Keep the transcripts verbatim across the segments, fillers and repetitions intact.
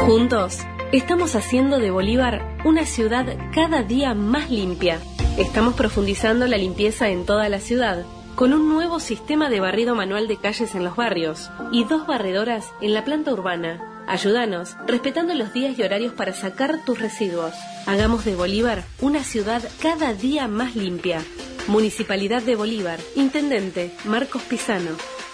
Juntos, estamos haciendo de Bolívar una ciudad cada día más limpia. Estamos profundizando la limpieza en toda la ciudad, con un nuevo sistema de barrido manual de calles en los barrios y dos barredoras en la planta urbana. Ayúdanos, respetando los días y horarios para sacar tus residuos. Hagamos de Bolívar una ciudad cada día más limpia. Municipalidad de Bolívar. Intendente Marcos Pisano.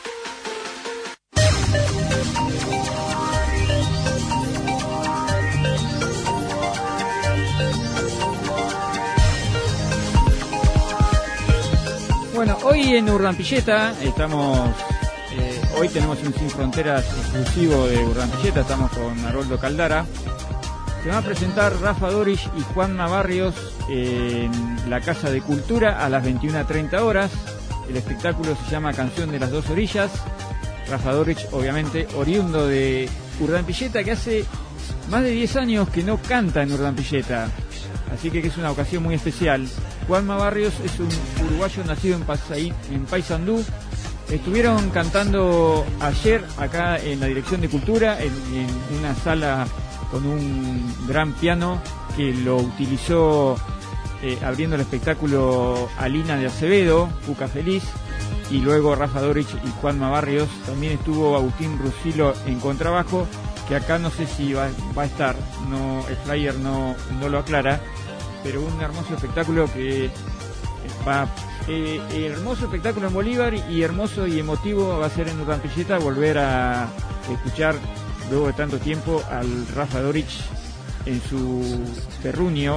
Bueno, hoy en Urdampilleta estamos, eh, hoy tenemos un Sin Fronteras exclusivo de Urdampilleta, estamos con Haroldo Caldara. Se van a presentar Rafa Dorisch y Juanma Barrios en la Casa de Cultura a las veintiuna treinta horas. El espectáculo se llama Canción de las Dos Orillas. Rafa Dorisch, obviamente, oriundo de Urdampilleta, que hace más de diez años que no canta en Urdampilleta, así que es una ocasión muy especial. Juanma Barrios es un uruguayo nacido en, Pasay, en Paysandú. Estuvieron cantando ayer acá en la Dirección de Cultura, en, en una sala con un gran piano que lo utilizó eh, abriendo el espectáculo Alina de Acevedo, Cuca Feliz, y luego Rafa Dorisch y Juanma Barrios. También estuvo Agustín Rusilo en contrabajo, que acá no sé si va, va a estar, no, el flyer no, no lo aclara, pero un hermoso espectáculo que va, eh, hermoso espectáculo en Bolívar, y hermoso y emotivo va a ser en Urdampilleta volver a escuchar luego de tanto tiempo al Rafa Dorisch en su terruño.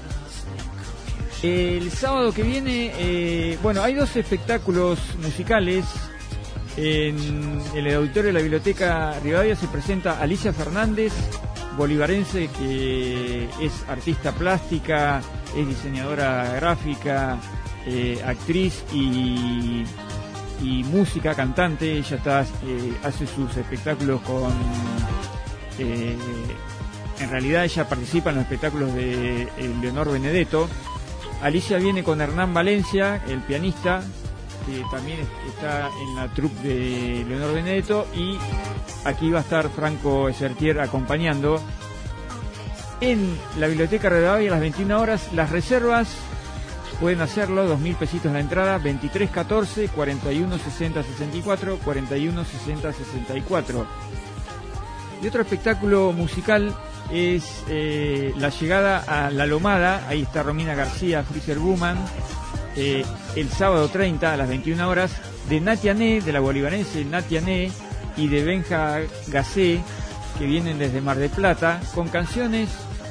El sábado que viene, eh, bueno, hay dos espectáculos musicales. En el auditorio de la Biblioteca Rivadavia se presenta Alicia Fernández, bolivarense, que es artista plástica, es diseñadora gráfica, eh, actriz y, y música, cantante. Ella está, eh, hace sus espectáculos con... Eh, en realidad ella participa en los espectáculos de eh, Leonor Benedetto. Alicia viene con Hernán Valencia, el pianista, que también está en la troupe de Leonor Benedetto, y aquí va a estar Franco Esertier acompañando. En la Biblioteca Rivadavia a las veintiuna horas, las reservas pueden hacerlo, dos mil pesitos la entrada, veintitrés catorce, cuarenta y uno sesenta sesenta y cuatro, cuarenta y uno sesenta sesenta y cuatro. Y otro espectáculo musical es eh, la llegada a La Lomada. Ahí está Romina García, Freezer Woman, eh, el sábado treinta a las veintiuna horas, de Natia Né, de la bolivarense Natia Né, y de Benja Gacé, que vienen desde Mar del Plata, con canciones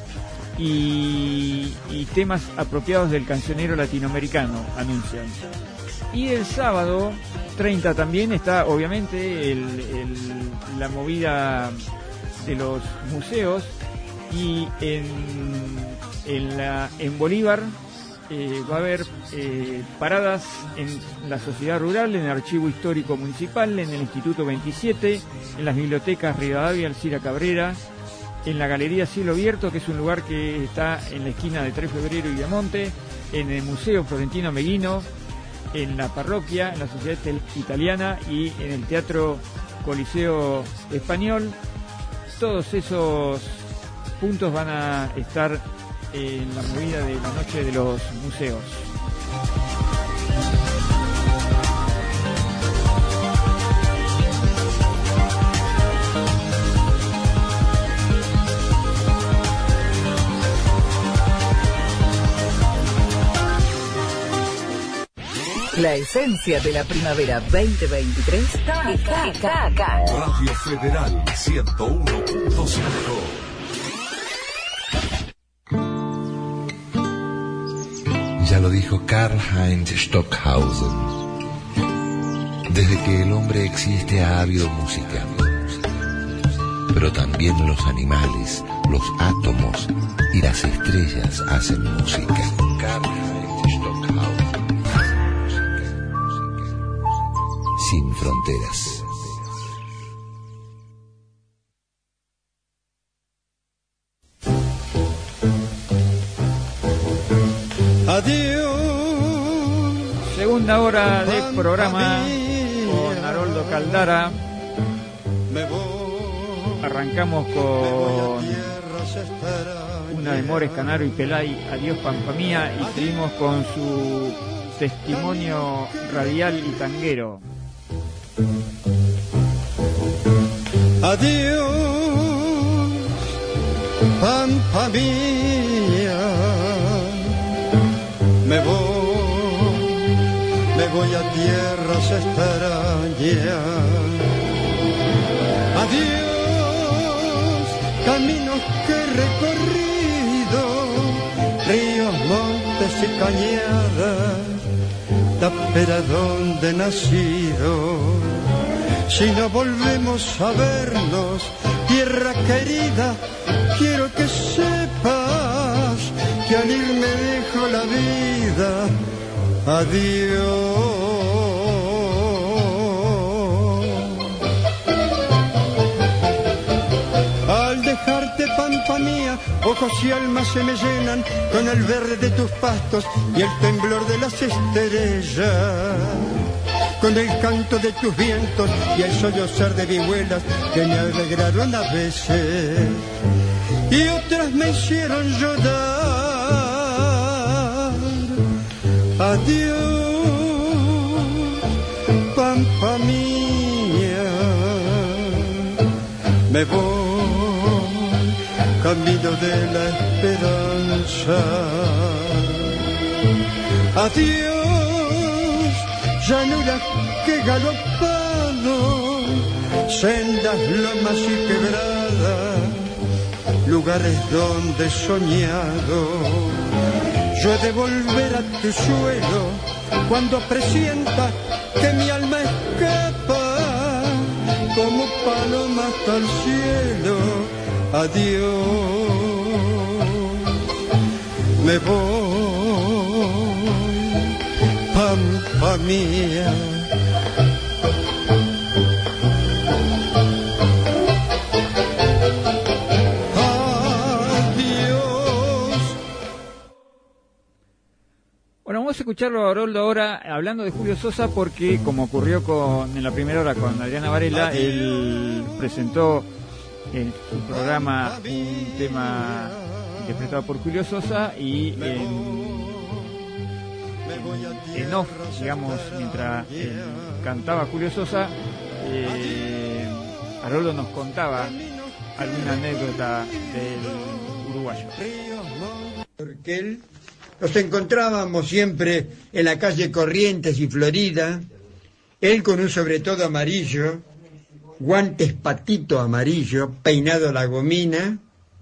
y, y temas apropiados del cancionero latinoamericano, anuncian. Y el sábado treinta también está, obviamente, el, el, la movida de los museos, y en, en, la, en Bolívar eh, va a haber eh, paradas en la Sociedad Rural, en el Archivo Histórico Municipal, en el Instituto veintisiete, en las bibliotecas Rivadavia, Alcira Cabrera, en la Galería Cielo Abierto, que es un lugar que está en la esquina de tres de febrero y Viamonte, en el Museo Florentino Meguino, en la parroquia, en la Sociedad Italiana y en el Teatro Coliseo Español. Todos esos puntos van a estar en la movida de la noche de los museos. La esencia de la primavera veinte veintitrés está acá, acá, acá. Radio Federal ciento uno punto cinco. Ya lo dijo Karl-Heinz Stockhausen. Desde que el hombre existe ha habido música. Pero también los animales, los átomos y las estrellas hacen música. Karl-Heinz Stockhausen. Sin fronteras. Adiós. Segunda hora de programa con Haroldo Caldara. Arrancamos con una de Mores, Canaro y Pelay, Adiós Pampa Mía, y seguimos con su testimonio radial y tanguero. Adiós, Pampa Mía, me voy, me voy a tierras extrañas. Adiós, caminos que he recorrido, ríos, montes y cañadas, tapera donde he nacido. Si no volvemos a vernos, tierra querida, quiero que sepas que al irme dejo la vida. Adiós. Al dejarte, Pampa Mía, ojos y almas se me llenan con el verde de tus pastos y el temblor de las estrellas, con el canto de tus vientos y el sollozar de vihuelas que me alegraron a veces y otras me hicieron llorar. Adiós, Pampa Mía, me voy, camino de la esperanza. Adiós, llanuras que he galopado, sendas, lomas y quebradas, lugares donde he soñado. Yo he de volver a tu suelo cuando presienta que mi alma escapa como paloma hasta el cielo. Adiós, me voy, Pampa Mía. Vamos a escucharlo a Haroldo ahora hablando de Julio Sosa porque, como ocurrió con, en la primera hora con Adriana Varela, él presentó en su programa un tema interpretado por Julio Sosa y en, en off, digamos, mientras eh, cantaba Julio Sosa, eh, Haroldo nos contaba alguna anécdota del uruguayo. Porque él nos encontrábamos siempre en la calle Corrientes y Florida, él con un sobretodo amarillo, guantes patito amarillo, peinado a la gomina,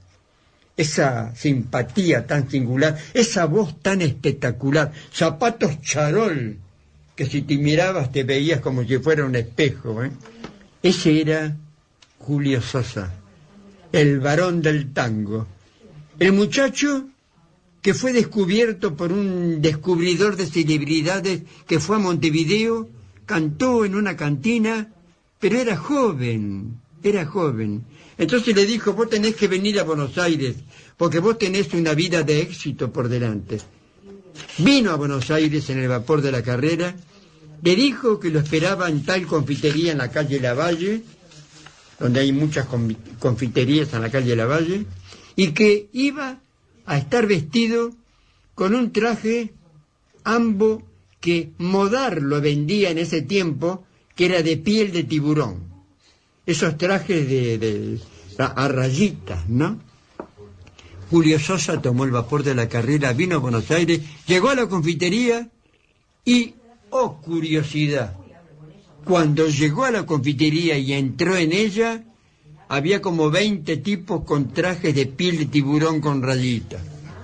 esa simpatía tan singular, esa voz tan espectacular, zapatos charol, que si te mirabas te veías como si fuera un espejo, ¿eh? Ese era Julio Sosa, el varón del tango, el muchacho que fue descubierto por un descubridor de celebridades que fue a Montevideo, cantó en una cantina, pero era joven, era joven. Entonces le dijo, vos tenés que venir a Buenos Aires, porque vos tenés una vida de éxito por delante. Vino a Buenos Aires en el vapor de la Carrera, le dijo que lo esperaba en tal confitería en la calle Lavalle, donde hay muchas confiterías en la calle Lavalle, y que iba a estar vestido con un traje ambo que Modar lo vendía en ese tiempo, que era de piel de tiburón. Esos trajes de, de a rayitas, ¿no? Julio Sosa tomó el vapor de la Carrera, vino a Buenos Aires, llegó a la confitería y, oh curiosidad, cuando llegó a la confitería y entró en ella, había como veinte tipos con trajes de piel de tiburón con rayitas.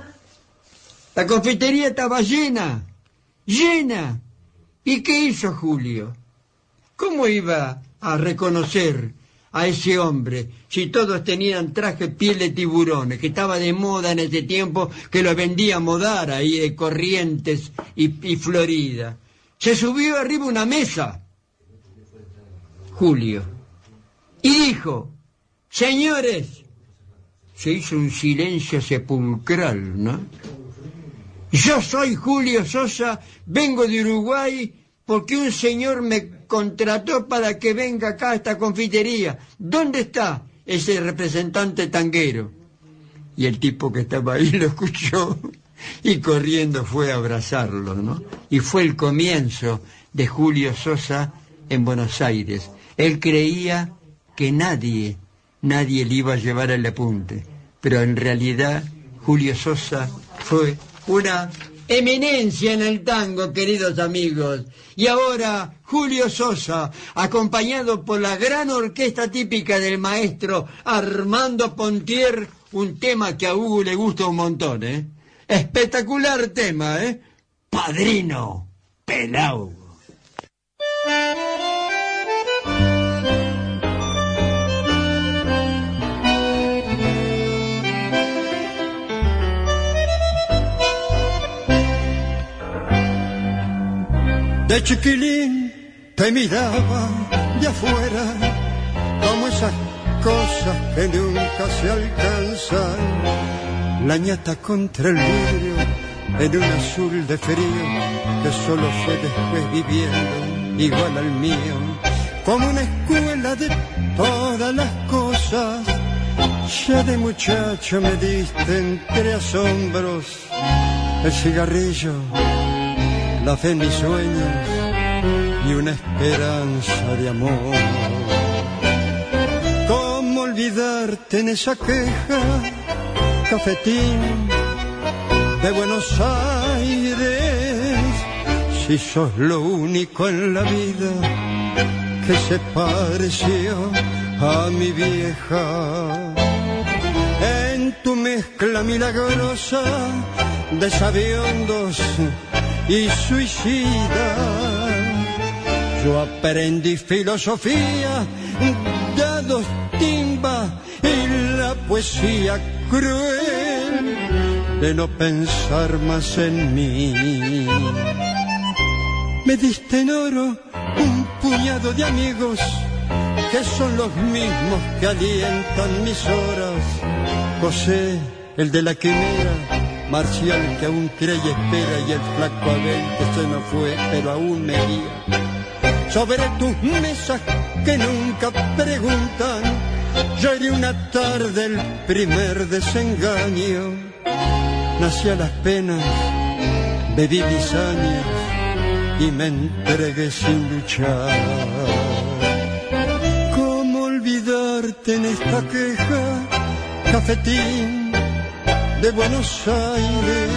La confitería estaba llena, llena. ¿Y qué hizo Julio? ¿Cómo iba a reconocer a ese hombre si todos tenían traje piel de tiburones, que estaba de moda en ese tiempo, que lo vendía Modar ahí de Corrientes y, y Florida? Se subió arriba una mesa, Julio, y dijo, señores, se hizo un silencio sepulcral, ¿no? Yo soy Julio Sosa, vengo de Uruguay porque un señor me contrató para que venga acá a esta confitería. ¿Dónde está? ese representante tanguero. Y el tipo que estaba ahí lo escuchó y corriendo fue a abrazarlo, ¿no? Y fue el comienzo de Julio Sosa en Buenos Aires. Él creía que nadie, nadie le iba a llevar al apunte, pero en realidad Julio Sosa fue una eminencia en el tango, queridos amigos. Y ahora Julio Sosa, acompañado por la gran orquesta típica del maestro Armando Pontier, un tema que a Hugo le gusta un montón, ¿eh? Espectacular tema, ¿eh? Padrino Pelao. De chiquilín te miraba de afuera, como esas cosas que nunca se alcanzan. La ñata contra el vidrio, en un azul de frío, que solo fue después viviendo igual al mío. Como una escuela de todas las cosas, ya de muchacho me diste entre asombros el cigarrillo, la fe en mis sueños y una esperanza de amor. ¿Cómo olvidarte en esa queja, cafetín de Buenos Aires, si sos lo único en la vida que se pareció a mi vieja? En tu mezcla milagrosa de sabiondos y suicida, yo aprendí filosofía, dados, timba y la poesía cruel de no pensar más en mí. Me diste en oro un puñado de amigos que son los mismos que alientan mis horas. José, el de la quimera, Marcial, que aún cree y espera, y el flaco Abel, que se nos fue, pero aún me guía. Sobre tus mesas que nunca preguntan, lloré una tarde el primer desengaño. Nací a las penas, bebí mis años y me entregué sin luchar. ¿Cómo olvidarte en esta queja, cafetín de Buenos Aires?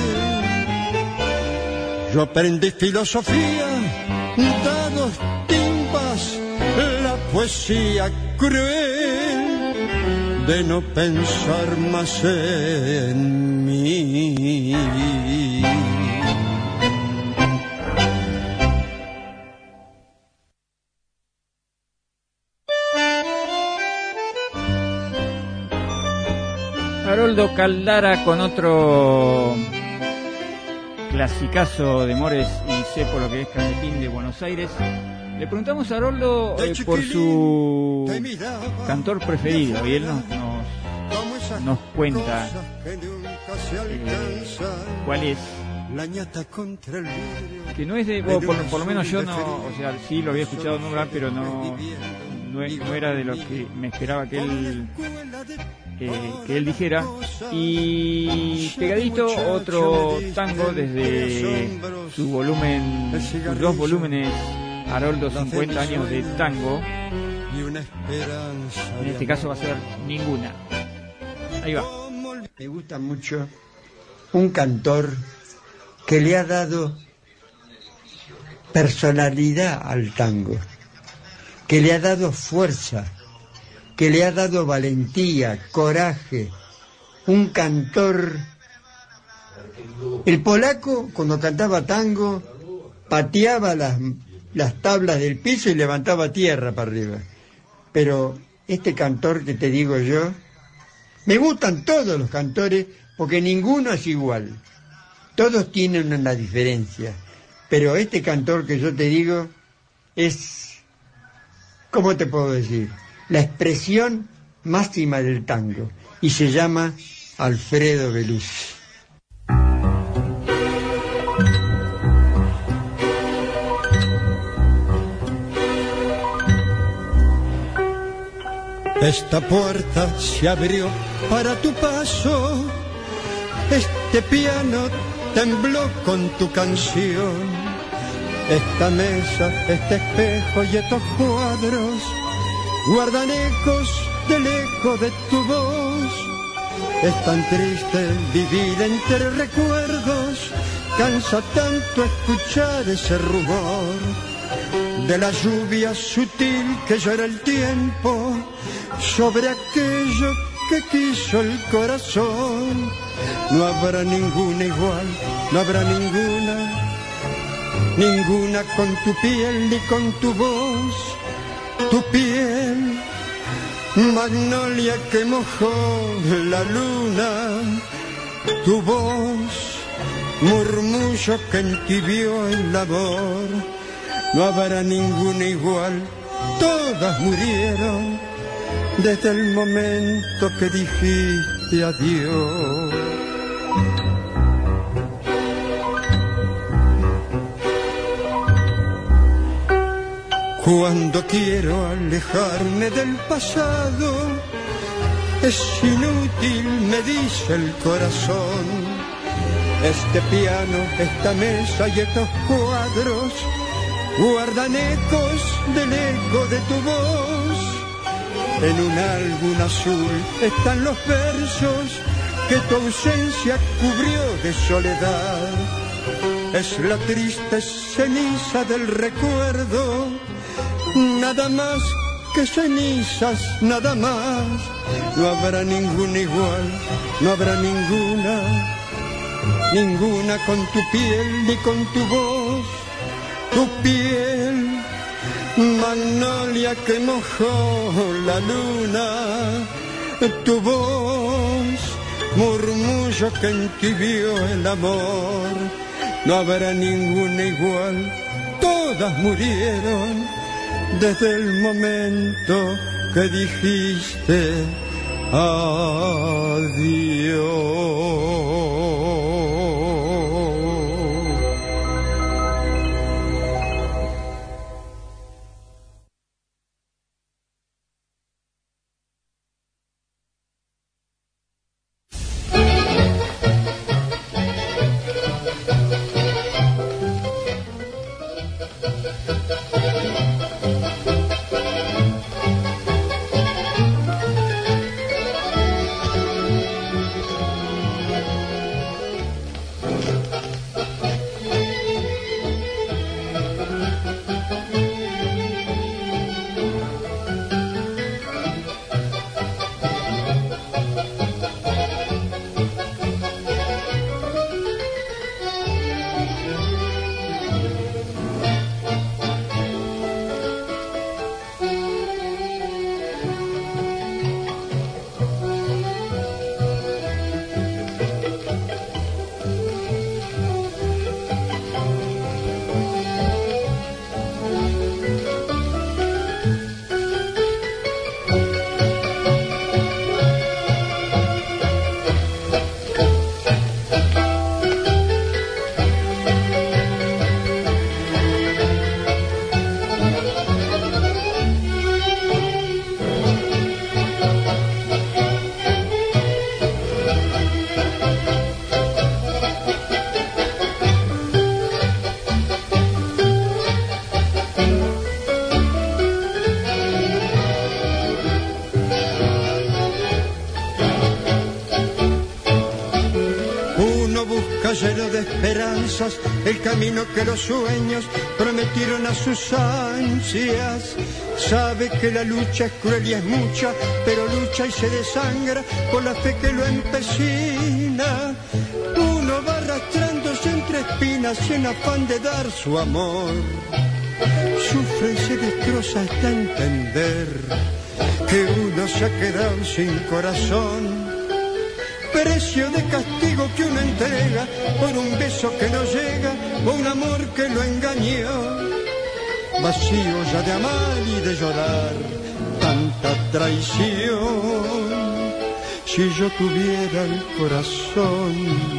Yo aprendí filosofía, dados, timbas, la poesía cruel de no pensar más en mí. Haroldo Caldara con otro clasicazo de Mores y sé por lo que es Cafetín de Buenos Aires. Le preguntamos a Haroldo eh, por su cantor preferido y él nos, nos, nos cuenta eh, cuál es. Que no es de, bueno, por, por lo menos yo no, o sea, sí lo había escuchado nombrar, pero no, no, no era de lo que me esperaba que él eh, que él dijera. Y pegadito otro tango desde su volumen, sus dos volúmenes, Haroldo cincuenta años de tango. En este caso va a ser Ninguna. Ahí va. Me gusta mucho un cantor que le ha dado personalidad al tango, que le ha dado fuerza, que le ha dado valentía, coraje, un cantor. El polaco, cuando cantaba tango, pateaba las, las tablas del piso y levantaba tierra para arriba. Pero este cantor que te digo yo, me gustan todos los cantores porque ninguno es igual. Todos tienen una diferencia, pero este cantor que yo te digo es, ¿cómo te puedo decir?, la expresión máxima del tango, y se llama Alfredo Belusi. Esta puerta se abrió para tu paso, este piano tembló con tu canción, esta mesa, este espejo y estos cuadros guardan ecos del eco de tu voz. Es tan triste vivir entre recuerdos, cansa tanto escuchar ese rumor de la lluvia sutil que llora el tiempo sobre aquello que quiso el corazón. No habrá ninguna igual, no habrá ninguna, ninguna con tu piel ni con tu voz. Tu piel, magnolia que mojó la luna, tu voz, murmullo que entibió el amor. No habrá ninguna igual, todas murieron desde el momento que dijiste adiós. Cuando quiero alejarme del pasado, es inútil, me dice el corazón. Este piano, esta mesa y estos cuadros guardan ecos del eco de tu voz. En un álbum azul están los versos que tu ausencia cubrió de soledad. Es la triste ceniza del recuerdo, nada más que cenizas, nada más. No habrá ninguna igual, no habrá ninguna, ninguna con tu piel ni con tu voz. Tu piel, magnolia que mojó la luna, tu voz, murmullo que entibió el amor. No habrá ninguna igual, todas murieron desde el momento que dijiste adiós. Lleno de esperanzas, el camino que los sueños prometieron a sus ansias. Sabe que la lucha es cruel y es mucha, pero lucha y se desangra por la fe que lo empecina. Uno va arrastrándose entre espinas y en afán de dar su amor. Sufre y se destroza hasta entender que uno se ha quedado sin corazón. Precio de castigo que uno entrega por un beso que no llega o un amor que lo engañó. Vacío ya de amar y de llorar tanta traición. Si yo tuviera el corazón,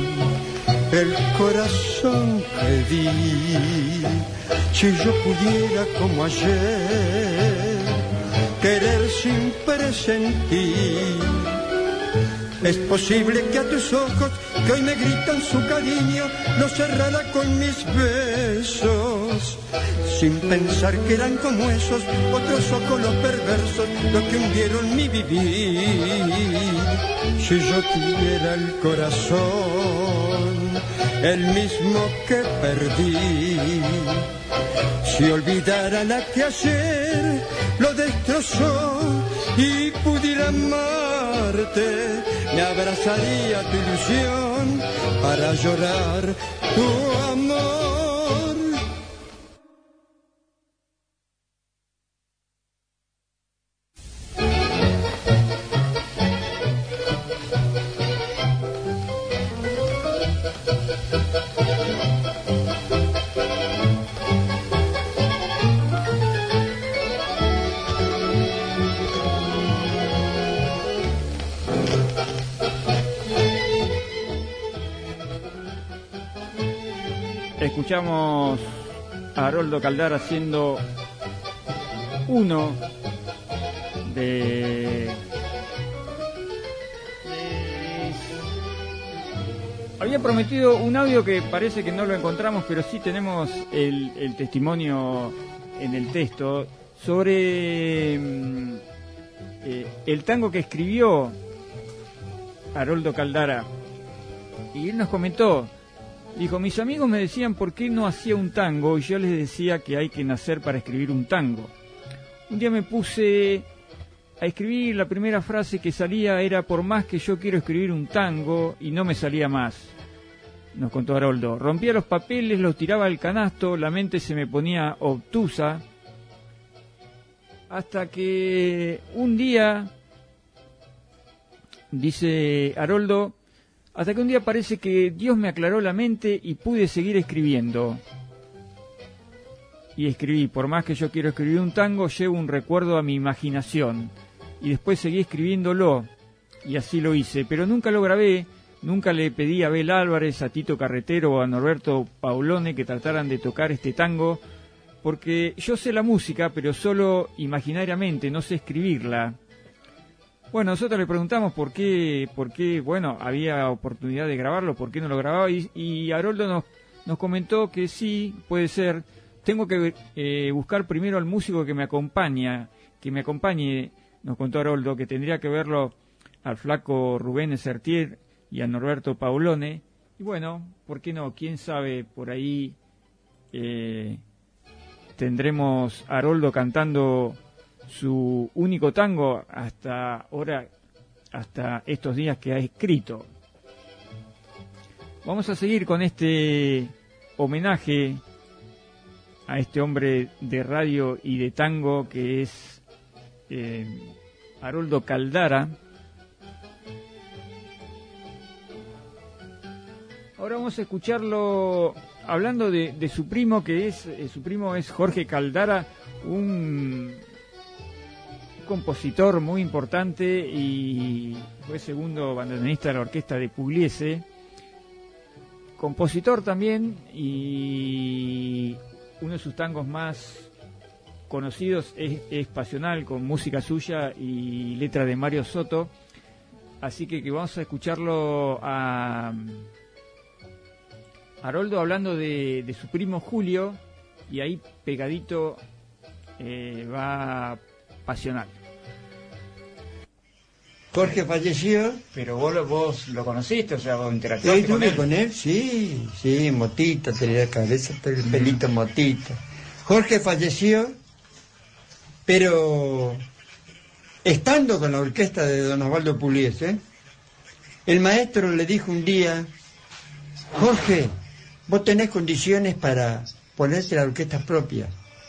el corazón que di, si yo pudiera como ayer querer sin presentir. Es posible que a tus ojos, que hoy me gritan su cariño, los cerrara con mis besos, sin pensar que eran como esos otros ojos los perversos, los que hundieron mi vivir. Si yo tuviera el corazón, el mismo que perdí, si olvidara la que ayer lo destrozó y pudiera amarte, me abrazaría tu ilusión para llorar tu amor. Escuchamos a Haroldo Caldara haciendo uno de, de... Había prometido un audio que parece que no lo encontramos, pero sí tenemos el, el testimonio en el texto sobre eh, el tango que escribió Haroldo Caldara. Y él nos comentó, dijo, mis amigos me decían por qué no hacía un tango y yo les decía que hay que nacer para escribir un tango. Un día me puse a escribir, la primera frase que salía era por más que yo quiero escribir un tango y no me salía más. Nos contó Haroldo. Rompía los papeles, los tiraba al canasto, la mente se me ponía obtusa. Hasta que un día, dice Haroldo, hasta que un día parece que Dios me aclaró la mente y pude seguir escribiendo. Y escribí, por más que yo quiero escribir un tango, llevo un recuerdo a mi imaginación. Y después seguí escribiéndolo, y así lo hice. Pero nunca lo grabé, nunca le pedí a Abel Álvarez, a Tito Carretero o a Norberto Paulone que trataran de tocar este tango, porque yo sé la música, pero solo imaginariamente, no sé escribirla. Bueno, nosotros le preguntamos por qué, por qué, bueno, había oportunidad de grabarlo, por qué no lo grababa, y, y Haroldo nos, nos comentó que sí, puede ser. Tengo que eh, buscar primero al músico que me acompaña, que me acompañe, nos contó Haroldo, que tendría que verlo al flaco Rubén Esertier y a Norberto Paulone. Y bueno, ¿por qué no? ¿Quién sabe? Por ahí eh, tendremos a Haroldo cantando su único tango hasta ahora, hasta estos días que ha escrito. Vamos a seguir con este homenaje a este hombre de radio y de tango que es eh, Haroldo Caldara. Ahora vamos a escucharlo hablando de, de su primo, que es eh, su primo es Jorge Caldara, un compositor muy importante y fue segundo bandoneonista de la orquesta de Pugliese, compositor también, y uno de sus tangos más conocidos es, es Pasional, con música suya y letra de Mario Soto. Así que, que vamos a escucharlo a Haroldo hablando de, de su primo Julio, y ahí pegadito eh, va Pasional. Jorge falleció. Pero vos lo, vos lo conociste, o sea, vos ¿Yo interactuaste con estuve él. con él? Sí, sí, motita, tenía la cabeza, el pelito motita. Jorge falleció, pero estando con la orquesta de don Osvaldo Pugliese, el maestro le dijo un día, Jorge, vos tenés condiciones para ponerte la orquesta propia.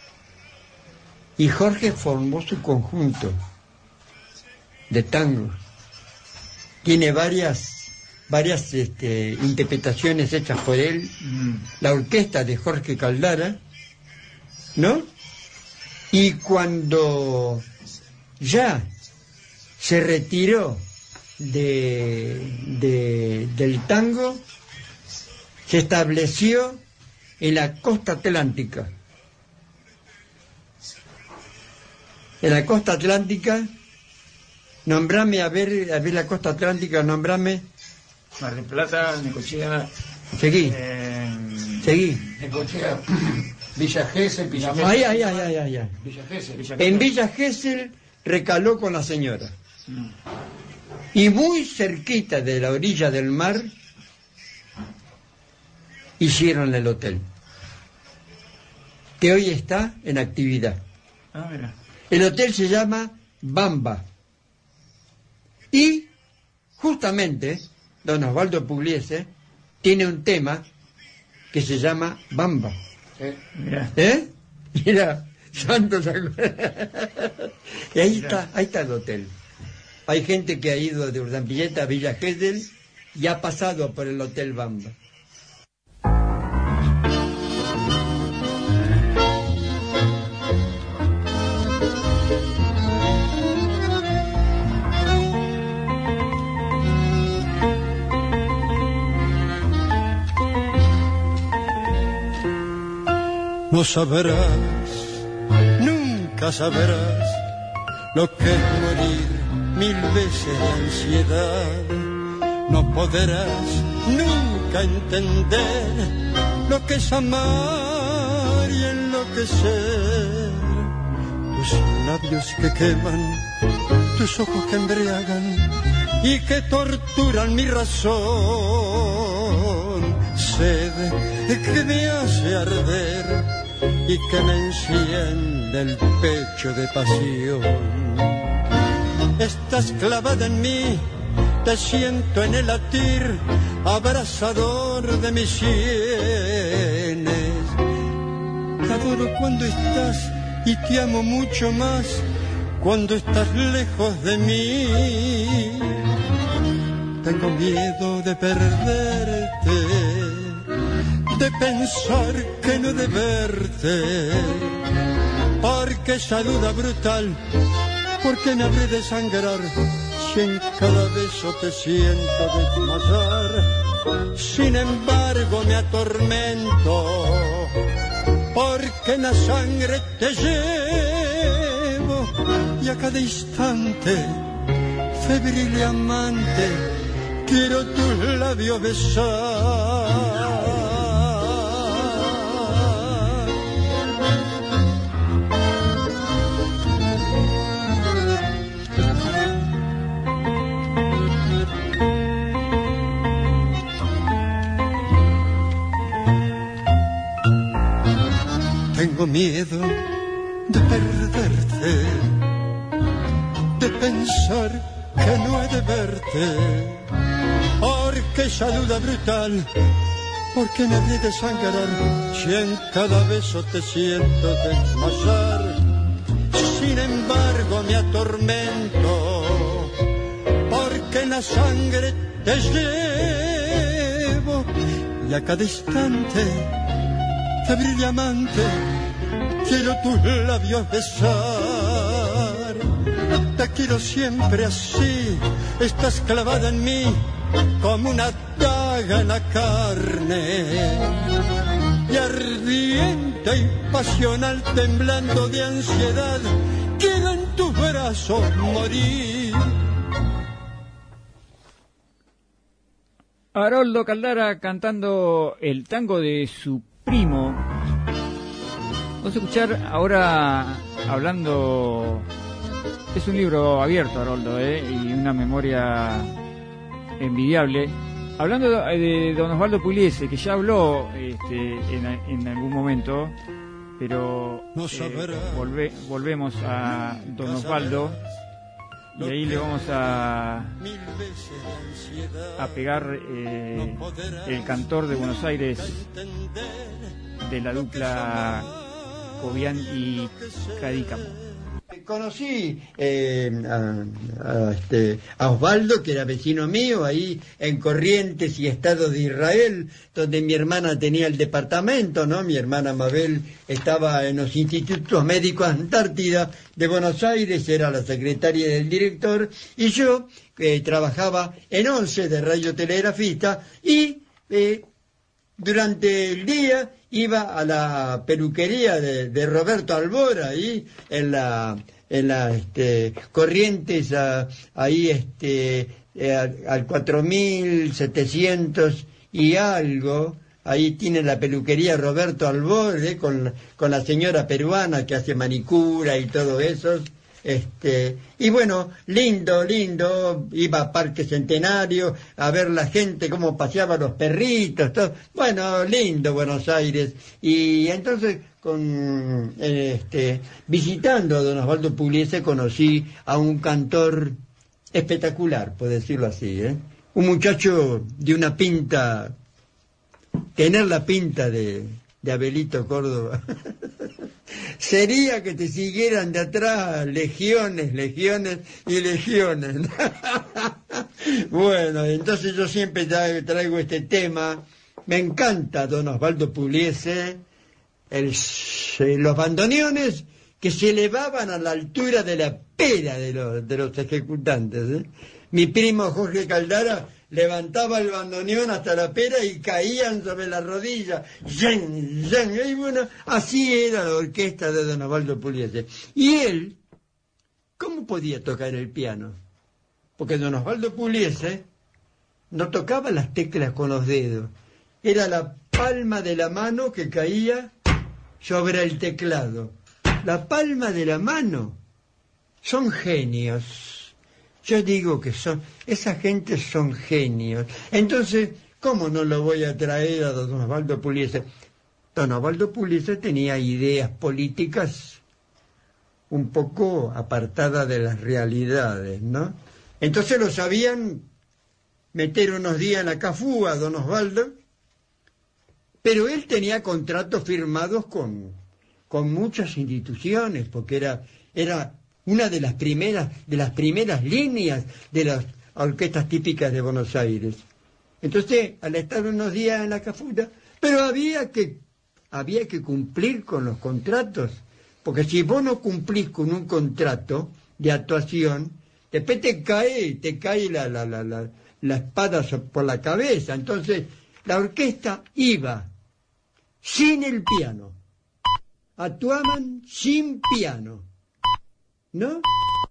Y Jorge formó su conjunto de tango. Tiene varias varias este, interpretaciones hechas por él, mm. la orquesta de Jorge Caldara, ¿no? Y cuando ya se retiró de, de, del tango, se estableció en la costa atlántica. En la costa atlántica, nombrame, a ver, a ver la costa atlántica, nombrame. Mar del Plata, Necochea. Seguí. Eh, Seguí. Necochea, Villa Gesell, Villa Gesell. Ay, ay, ay, ay, ay, ay. Villa Gesell. Villa En Gesell. Villa Gesell recaló con la señora. Y muy cerquita de la orilla del mar, hicieron el hotel, que hoy está en actividad. Ah, mira. El hotel se llama Bamba. Y justamente don Osvaldo Pugliese tiene un tema que se llama Bamba. Sí. Mira. ¿Eh? Mira, santos. Y ahí está, ahí está el hotel. Hay gente que ha ido de Urdampilleta a Villa Gesell y ha pasado por el Hotel Bamba. No sabrás, nunca sabrás lo que es morir mil veces de ansiedad. No podrás nunca entender lo que es amar y enloquecer. Tus labios que queman, tus ojos que embriagan y que torturan mi razón. Sed que me hace arder y que me enciende el pecho de pasión. Estás clavada en mí, te siento en el latir abrasador de mis sienes. Te adoro cuando estás y te amo mucho más cuando estás lejos de mí. Tengo miedo de perderte, de pensar que no he de verte, porque esa duda brutal, porque me habré de sangrar si en cada beso te siento desmayar. Sin embargo me atormento, porque en la sangre te llevo y a cada instante, febril y amante, quiero tus labios besar. Tengo miedo de perderte, de pensar que no he de verte, porque esa duda brutal, porque me habré de sangrar si en cada beso te siento desmayar. Sin embargo me atormento, porque en la sangre te llevo y a cada instante, febril y amante, quiero tus labios besar. Te quiero siempre así, estás clavada en mí como una daga en la carne, y ardiente y pasional, temblando de ansiedad, quiero en tus brazos morir. Haroldo Caldara cantando el tango de su primo. Vamos a escuchar ahora hablando. Es un libro abierto, Haroldo, ¿eh? Y una memoria envidiable. Hablando de, de don Osvaldo Pugliese, que ya habló este, en, en algún momento, pero eh, volve, volvemos a don Osvaldo. Y ahí le vamos a, a pegar eh, el cantor de Buenos Aires de la dupla Cobian y Cadícamo. Conocí eh, a, a, este, a Osvaldo, que era vecino mío, ahí en Corrientes y Estado de Israel, donde mi hermana tenía el departamento, ¿no? Mi hermana Mabel estaba en los institutos médicos Antártida de Buenos Aires, era la secretaria del director, y yo eh, trabajaba en once de radiotelegrafista, y eh, durante el día iba a la peluquería de, de Roberto Albora, ahí en la en la este, Corrientes, a, ahí este, eh, al, al cuatro mil setecientos y algo. Ahí tiene la peluquería Roberto Alborde con, con la señora peruana que hace manicura y todo eso. Este, y bueno, lindo, lindo, iba a Parque Centenario a ver la gente cómo paseaba los perritos, todo. Bueno, lindo Buenos Aires. Y entonces, con este, visitando a don Osvaldo Pugliese, conocí a un cantor espectacular, por decirlo así, ¿eh? Un muchacho de una pinta, tener la pinta de, de Abelito Córdoba. Sería que te siguieran de atrás legiones, legiones y legiones. Bueno, entonces yo siempre traigo este tema. Me encanta don Osvaldo Pugliese, el, los bandoneones que se elevaban a la altura de la pera de los, de los ejecutantes, ¿eh? Mi primo Jorge Caldara levantaba el bandoneón hasta la pera y caían sobre la rodilla. ¡Yen, yen! Y bueno, así era la orquesta de don Osvaldo Pugliese. Y él, ¿cómo podía tocar el piano? Porque don Osvaldo Pugliese no tocaba las teclas con los dedos. Era la palma de la mano que caía sobre el teclado. La palma de la mano. Son genios. Yo digo que son, esa gente son genios. Entonces, ¿cómo no lo voy a traer a don Osvaldo Pugliese? Don Osvaldo Pugliese tenía ideas políticas un poco apartadas de las realidades, ¿no? Entonces lo sabían meter unos días en la cafúa, don Osvaldo, pero él tenía contratos firmados con, con muchas instituciones, porque era, era una de las primeras, de las primeras líneas de las orquestas típicas de Buenos Aires. Entonces, al estar unos días en la cafúa, pero había que, había que cumplir con los contratos, porque si vos no cumplís con un contrato de actuación, después te cae, te cae la, la, la, la, la espada por la cabeza. Entonces, la orquesta iba sin el piano, actuaban sin piano, ¿no?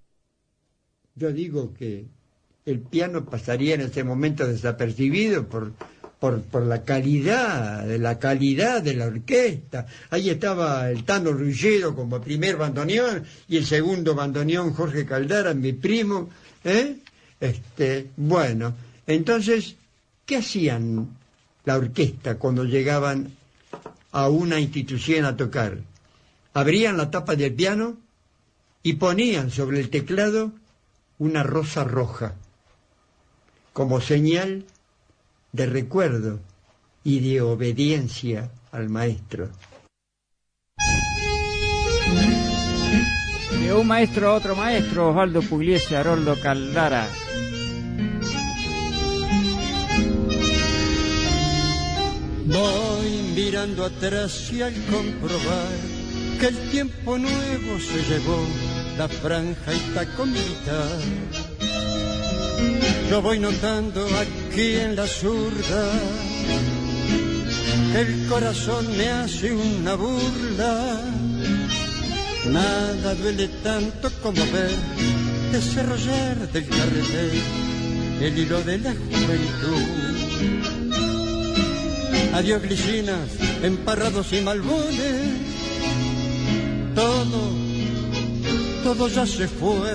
Yo digo que el piano pasaría en ese momento desapercibido por, por, por la calidad, de la calidad de la orquesta. Ahí estaba el Tano Ruggiero como primer bandoneón y el segundo bandoneón Jorge Caldara, mi primo, ¿eh? Este, bueno, entonces, ¿qué hacían la orquesta cuando llegaban a una institución a tocar? Abrían la tapa del piano y ponían sobre el teclado una rosa roja, como señal de recuerdo y de obediencia al maestro. De un maestro a otro maestro, Osvaldo Pugliese, Haroldo Caldara. Voy mirando atrás y al comprobar que el tiempo nuevo se llevó la franja y tacón militar, yo voy notando aquí en la zurda que el corazón me hace una burla. Nada duele tanto como ver desarrollar del carretel el hilo de la juventud. Adiós glicinas, emparrados y malbones, todo, todo ya se fue.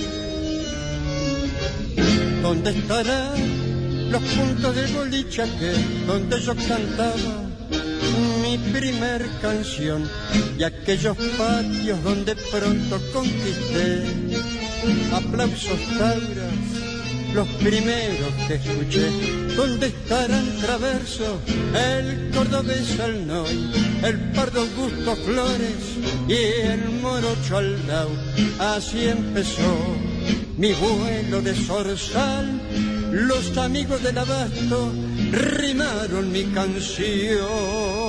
¿Dónde estarán los puntos de boliche aquel donde yo cantaba mi primer canción y aquellos patios donde pronto conquisté aplausos tauras, los primeros que escuché? ¿Dónde estarán Traverso, el cordobés Alnoy, el pardo Augusto Flores y el morocho Aldao? Así empezó mi vuelo de zorzal, los amigos del abasto rimaron mi canción.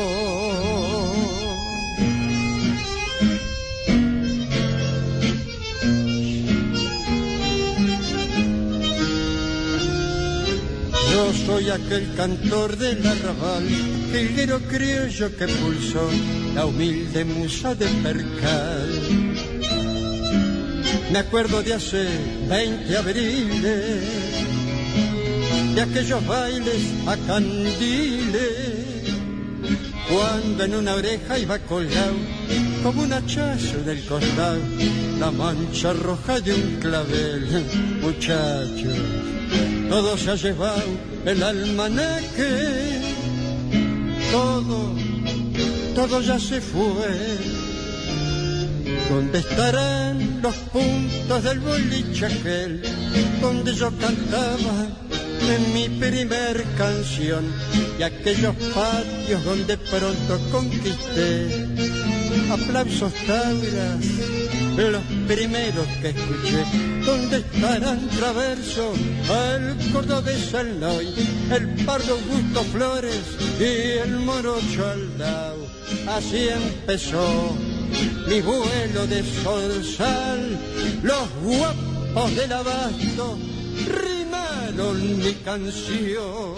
Yo soy aquel cantor del arrabal, jilguero criollo que pulsó la humilde musa de percal. Me acuerdo de hace veinte abriles, de aquellos bailes a candiles, cuando en una oreja iba colgado, como un hachazo del costado, la mancha roja de un clavel. Muchachos, todo se ha llevado el almanaque, todo, todo ya se fue. ¿Dónde estarán los puntos del boliche aquel donde yo cantaba en mi primer canción, y aquellos patios donde pronto conquisté aplausos tauras, los primeros que escuché? ¿Dónde estarán Traverso, el cordobés Alnoy, el pardo Augusto Flores y el morocho Aldao? Así empezó mi vuelo de zorzal, los guapos del abasto rimaron mi canción.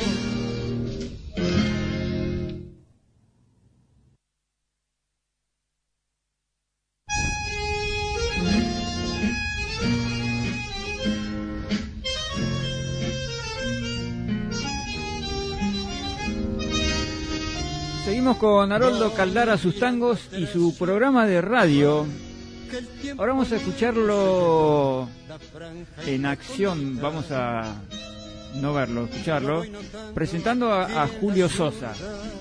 Seguimos con Haroldo Caldara, sus tangos y su programa de radio. Ahora vamos a escucharlo en acción, vamos a no verlo, escucharlo, presentando a, a Julio Sosa.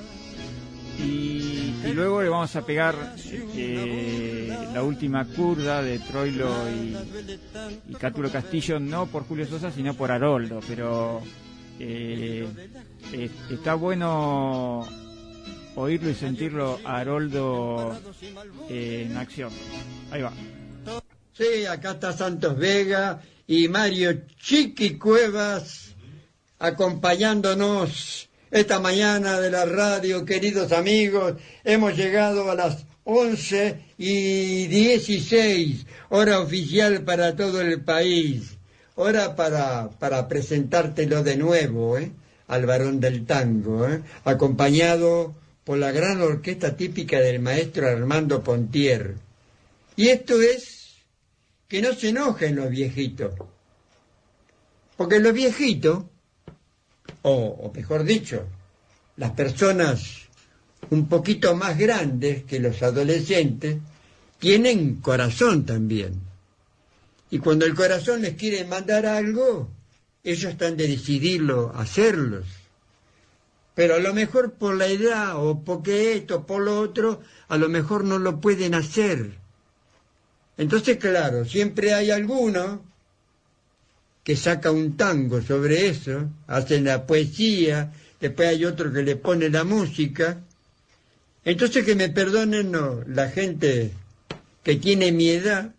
Y, y luego le vamos a pegar eh, la última curda de Troilo y, y Cátulo Castillo, no por Julio Sosa, sino por Haroldo, pero eh, eh, está bueno oírlo y sentirlo a Haroldo eh, en acción. Ahí va. Sí, acá está Santos Vega y Mario Chiqui Cuevas acompañándonos esta mañana de la radio, queridos amigos. Hemos llegado a las once y dieciséis, hora oficial para todo el país. Hora para, para presentártelo de nuevo, ¿eh? Al varón del tango, ¿eh? Acompañado por la gran orquesta típica del maestro Armando Pontier. Y esto es que no se enojen los viejitos, porque los viejitos, o, o mejor dicho, las personas un poquito más grandes que los adolescentes, tienen corazón también. Y cuando el corazón les quiere mandar algo, ellos están de decidirlo, hacerlos. Pero a lo mejor por la edad, o porque esto, por lo otro, a lo mejor no lo pueden hacer. Entonces, claro, siempre hay alguno que saca un tango sobre eso, hacen la poesía, después hay otro que le pone la música. Entonces, que me perdonen no, la gente que tiene mi edad,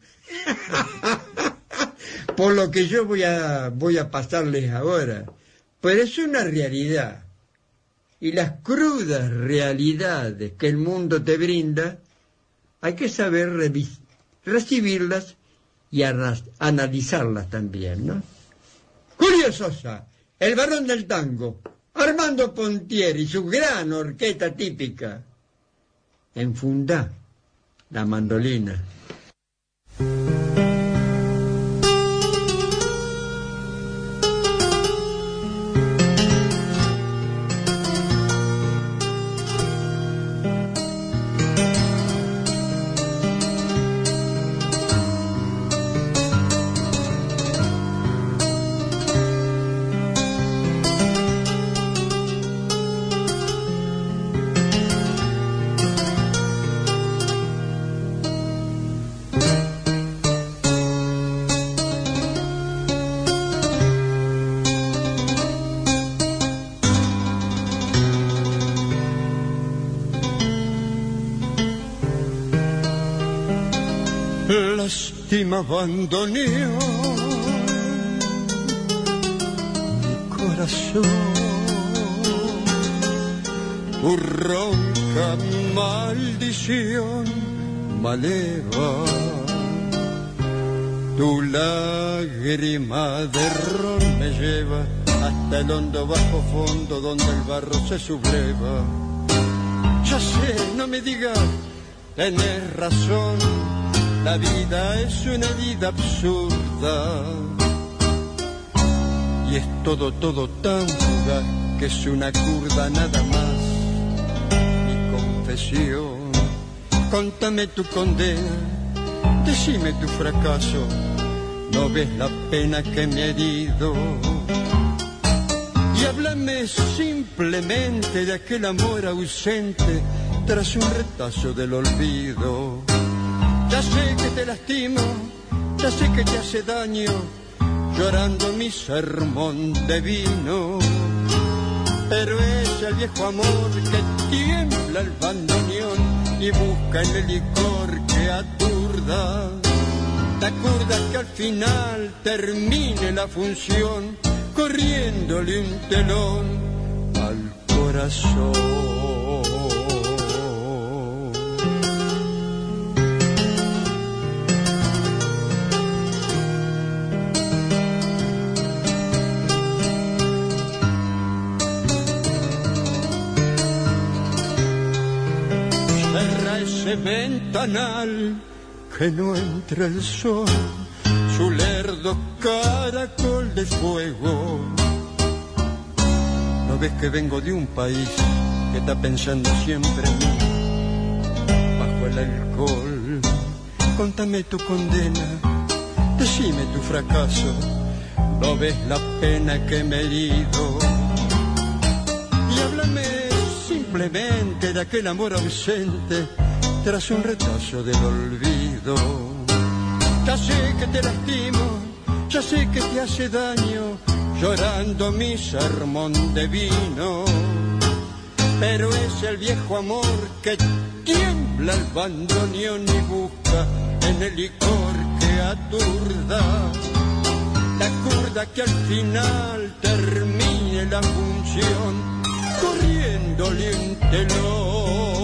por lo que yo voy a, voy a pasarles ahora. Pero es una realidad. Y las crudas realidades que el mundo te brinda, hay que saber revis- recibirlas y ana- analizarlas también, ¿no? Julio Sosa, el varón del tango, Armando Pontier y su gran orquesta típica. Enfundá la mandolina. Lástima abandoneó mi corazón, tu ronca maldición maleva, tu lágrima de ron me lleva hasta el hondo bajo fondo donde el barro se subleva. Ya sé, no me digas, tenés razón, La vida es una herida absurda y es todo, todo tan fugaz que es una curda nada más. Mi confesión, contame tu condena, decime tu fracaso, no ves la pena que me he herido. Y háblame simplemente de aquel amor ausente tras un retazo del olvido. Ya sé que te lastimo, ya sé que te hace daño, llorando mi sermón de vino. Pero es el viejo amor que tiembla el bandoneón y busca en el licor que aturda. La curda que al final termine la función, corriéndole un telón al corazón. Ese ventanal que no entra el sol, su lerdo caracol de fuego. ¿No ves que vengo de un país que está pensando siempre en mí? Bajo el alcohol, contame tu condena, decime tu fracaso, ¿no ves la pena que me he herido? Y háblame simplemente de aquel amor ausente tras un retazo del olvido. Ya sé que te lastimo, ya sé que te hace daño, llorando mi sermón de vino. Pero es el viejo amor que tiembla el bandoneón y busca en el licor que aturda. La curda que al final termine la función, corriéndole un telón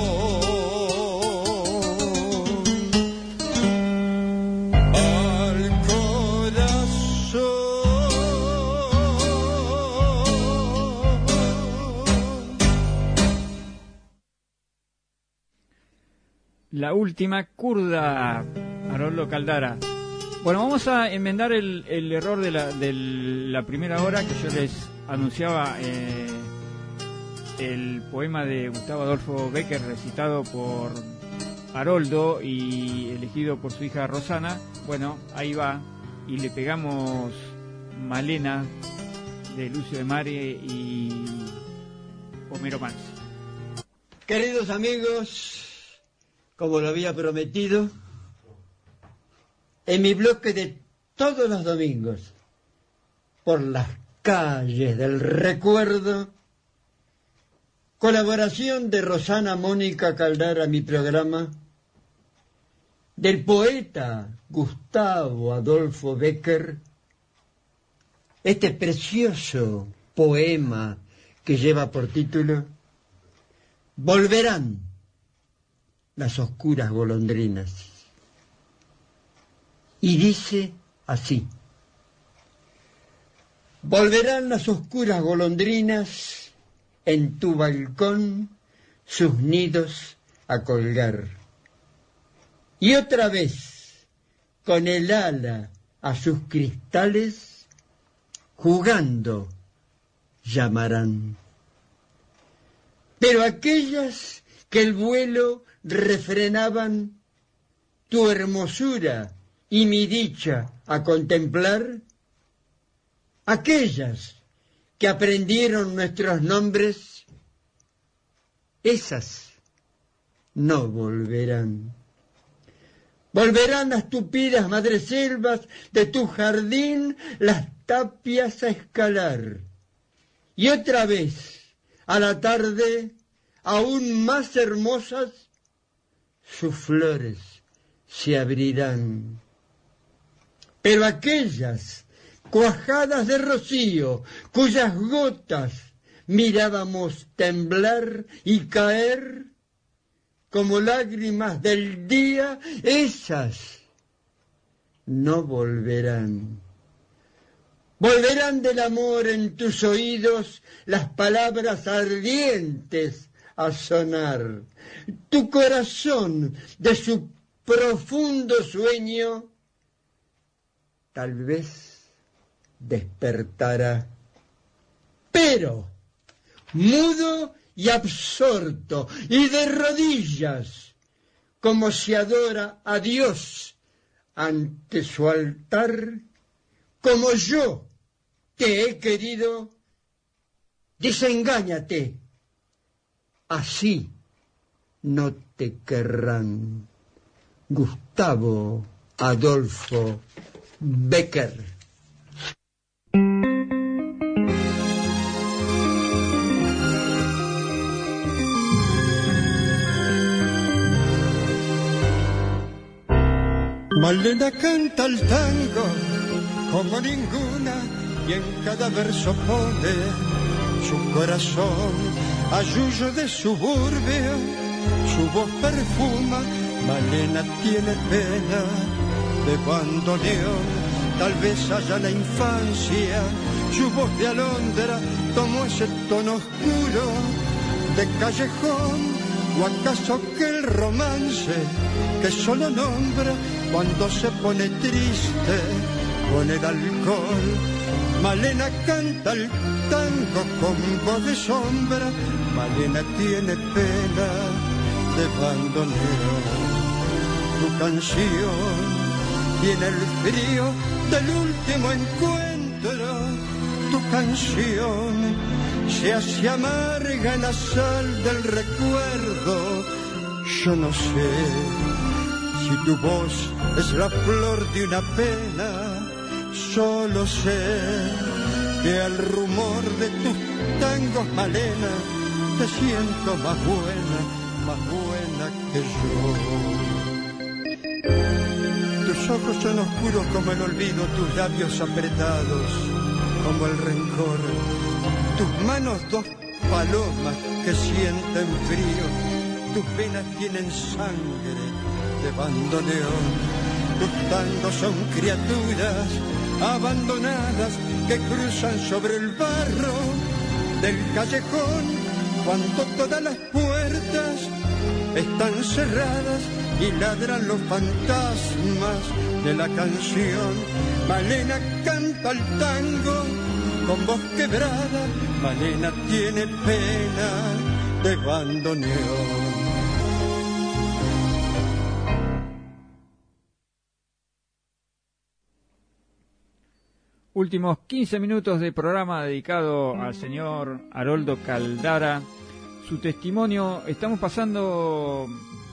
la última curda, Haroldo Caldara. Bueno, vamos a enmendar el, el error de la, de la primera hora que yo les anunciaba, eh, el poema de Gustavo Adolfo Bécquer recitado por Haroldo y elegido por su hija Rosana. Bueno, ahí va, y le pegamos Malena de Lucio de Mare y Homero Manz. Queridos amigos, como lo había prometido, en mi bloque de todos los domingos, por las calles del recuerdo, colaboración de Rosana Mónica Caldara a mi programa, del poeta Gustavo Adolfo Bécquer, este precioso poema que lleva por título Volverán las oscuras golondrinas. Y dice así: volverán las oscuras golondrinas en tu balcón sus nidos a colgar. Y otra vez, con el ala a sus cristales, jugando llamarán. Pero aquellas que el vuelo refrenaban tu hermosura y mi dicha a contemplar, aquellas que aprendieron nuestros nombres, esas no volverán. Volverán las tupidas madreselvas de tu jardín, las tapias a escalar. Y otra vez, a la tarde, aún más hermosas, sus flores se abrirán. Pero aquellas cuajadas de rocío, cuyas gotas mirábamos temblar y caer como lágrimas del día, esas no volverán. Volverán del amor en tus oídos las palabras ardientes a sonar. Tu corazón de su profundo sueño, tal vez despertara, pero mudo y absorto y de rodillas, como se adora a Dios ante su altar, como yo te he querido, desengáñate, así no te querrán. Gustavo Adolfo Bécquer. Malena canta el tango como ninguna y en cada verso pone su corazón a yuyo de suburbio, su voz perfuma. Malena tiene pena de bandoneón, tal vez haya la infancia, su voz de alondra tomó ese tono oscuro de callejón. ¿O acaso que el romance que solo nombra cuando se pone triste con el alcohol? Malena canta el tango con voz de sombra, Malena tiene pena de bandoneón. Tu canción tiene el frío del último encuentro, tu canción se hace amarga en la sal del recuerdo. Yo no sé si tu voz es la flor de una pena, solo sé que al rumor de tus tangos, Malena, te siento más buena, más buena que yo. Tus ojos son oscuros como el olvido, tus labios apretados como el rencor, tus manos dos palomas que sienten frío, tus venas tienen sangre de bandoneón, tus tangos son criaturas abandonadas que cruzan sobre el barro del callejón cuando todas las puertas están cerradas y ladran los fantasmas de la canción. Malena canta el tango con voz quebrada, Malena tiene pena de bandoneón. Últimos quince minutos de programa dedicado al señor Haroldo Caldara. Su testimonio, estamos pasando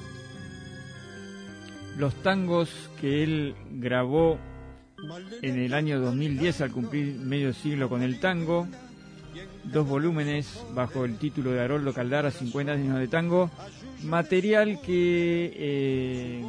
los tangos que él grabó en el año dos mil diez al cumplir medio siglo con el tango, dos volúmenes bajo el título de Haroldo Caldara, cincuenta años de tango, material que eh,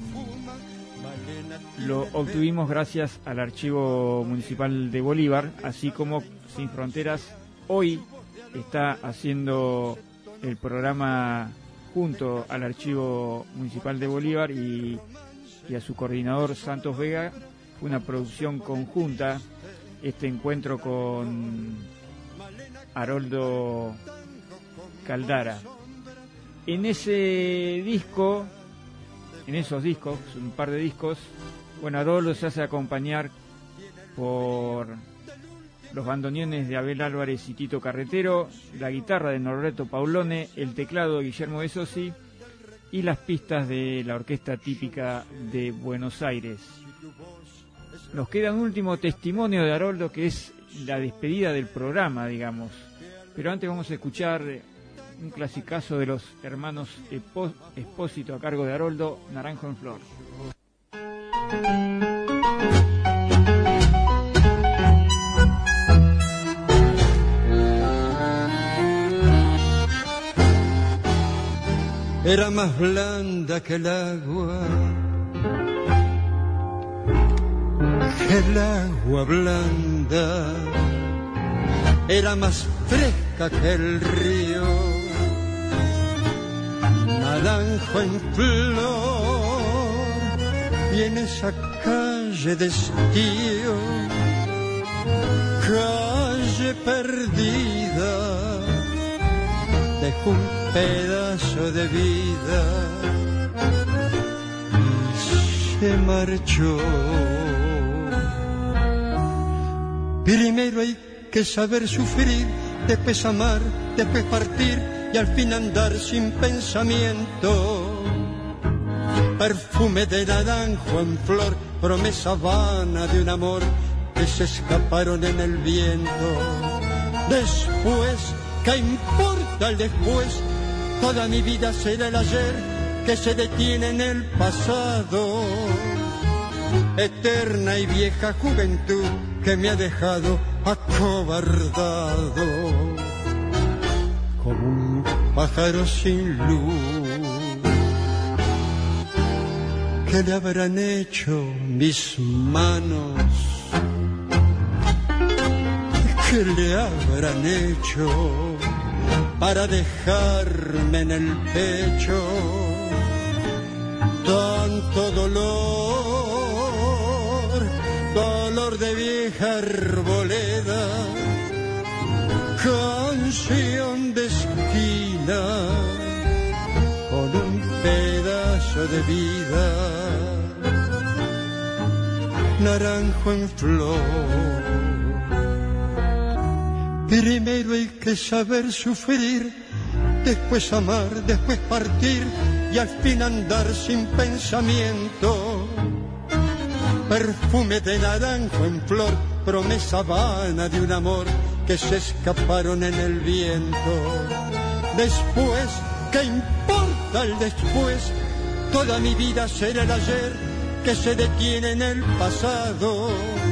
lo obtuvimos gracias al Archivo Municipal de Bolívar, así como Sin Fronteras hoy está haciendo el programa junto al Archivo Municipal de Bolívar y, y a su coordinador Santos Vega. Una producción conjunta, este encuentro con Haroldo Caldara. En ese disco, en esos discos, un par de discos, bueno, Haroldo se hace acompañar por los bandoneones de Abel Álvarez y Tito Carretero, la guitarra de Norberto Paulone, el teclado de Guillermo de Sosi y las pistas de la orquesta típica de Buenos Aires. Nos queda un último testimonio de Haroldo, que es la despedida del programa, digamos. Pero antes vamos a escuchar un clasicazo de los hermanos Espósito a cargo de Haroldo, Naranjo en Flor. Era más blanda que el agua, que el agua blanda, era más fresca que el río, naranjo en flor, y en esa calle de estío, calle perdida, dejó un pedazo de vida, se marchó. Primero hay que saber sufrir, después amar, después partir y al fin andar sin pensamiento. Perfume de naranjo en flor, promesa vana de un amor que se escaparon en el viento. Después, ¿qué importa el después? Toda mi vida será el ayer que se detiene en el pasado. Eterna y vieja juventud que me ha dejado acobardado como un pájaro sin luz. ¿Qué le habrán hecho mis manos? ¿Qué le habrán hecho para dejarme en el pecho tanto dolor, dolor de vieja arboleda, canción de esquina con un pedazo de vida, naranjo en flor. Primero hay que saber sufrir, después amar, después partir y al fin andar sin pensamiento. Perfume de naranjo en flor, promesa vana de un amor que se escaparon en el viento. Después, ¿qué importa el después? Toda mi vida será el ayer que se detiene en el pasado.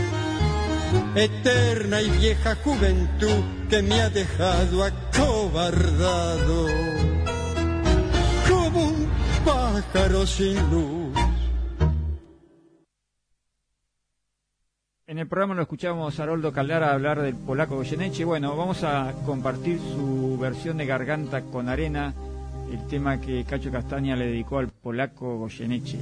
Eterna y vieja juventud que me ha dejado acobardado como un pájaro sin luz. En el programa lo escuchamos a Haroldo Caldara hablar del polaco Goyeneche. Bueno, vamos a compartir su versión de Garganta con Arena, el tema que Cacho Castaña le dedicó al polaco Goyeneche.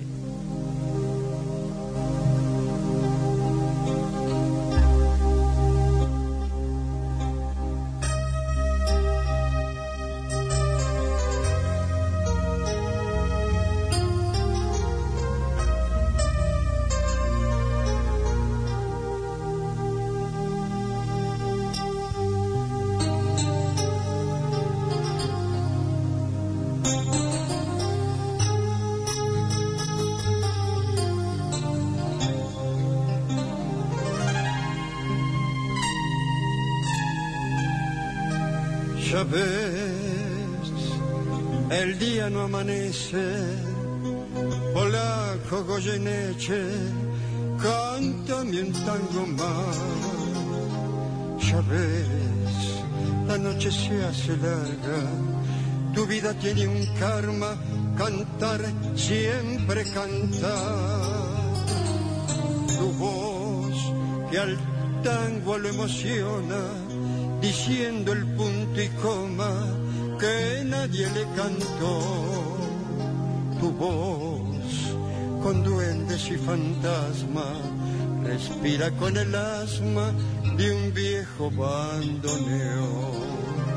Ya ves, el día no amanece, polaco Goyeneche, cántame un tango más. Ya ves, la noche se hace larga, tu vida tiene un karma, cantar, siempre cantar. Tu voz que al tango lo emociona, diciendo el punto y coma que nadie le cantó. Tu voz con duendes y fantasmas respira con el asma de un viejo bandoneón.